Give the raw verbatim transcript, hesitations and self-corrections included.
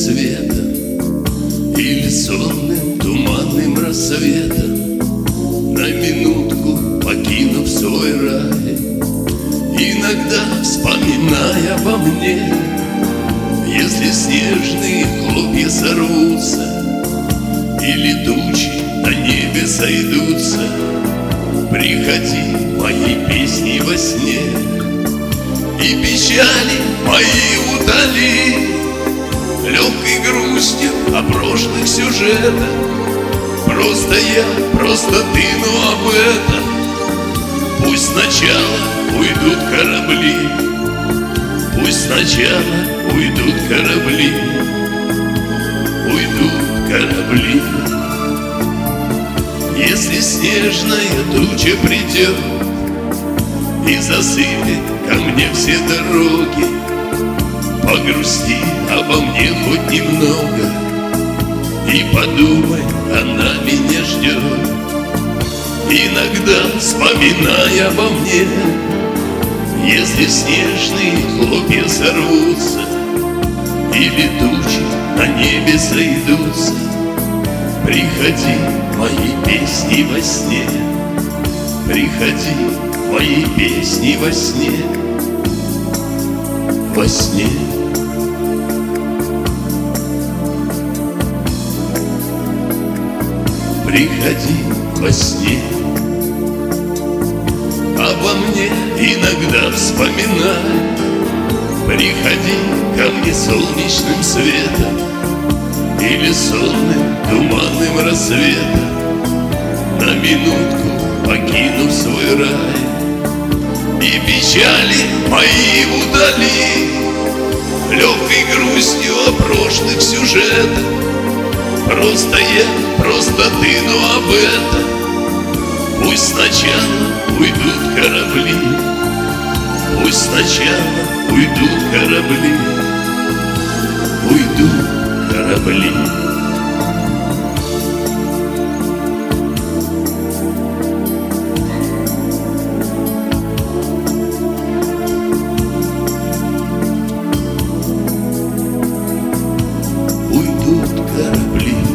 светом или сонным туманным рассветом, на минутку покинув свой рай, иногда вспоминая обо мне, если снежные хлопья сорвутся или тучи на небе сойдутся, приходи моей песни во сне и печали мои удали, легкой грустью о прошлых сюжетах. Просто я, просто ты, но об этом пусть сначала уйдут корабли, пусть сначала уйдут корабли, уйдут корабли. Если снежная туча придет и засыпет ко мне все дороги, погрусти обо мне хоть немного и подумай, она меня ждет. Иногда вспоминай обо мне, если снежные хлопья сорвутся или тучи на небе сойдутся, приходи мои песни во сне, приходи мои песни во сне, во сне. Приходи во сне, обо мне иногда вспоминай, приходи ко мне солнечным светом или сонным туманным рассветом, на минутку покинув свой рай, и печали мои удали, легкой грустью о прошлых сюжетах. Просто я, просто ты, но об этом пусть сначала уйдут корабли, пусть сначала уйдут корабли, уйдут корабли. Уйдут корабли.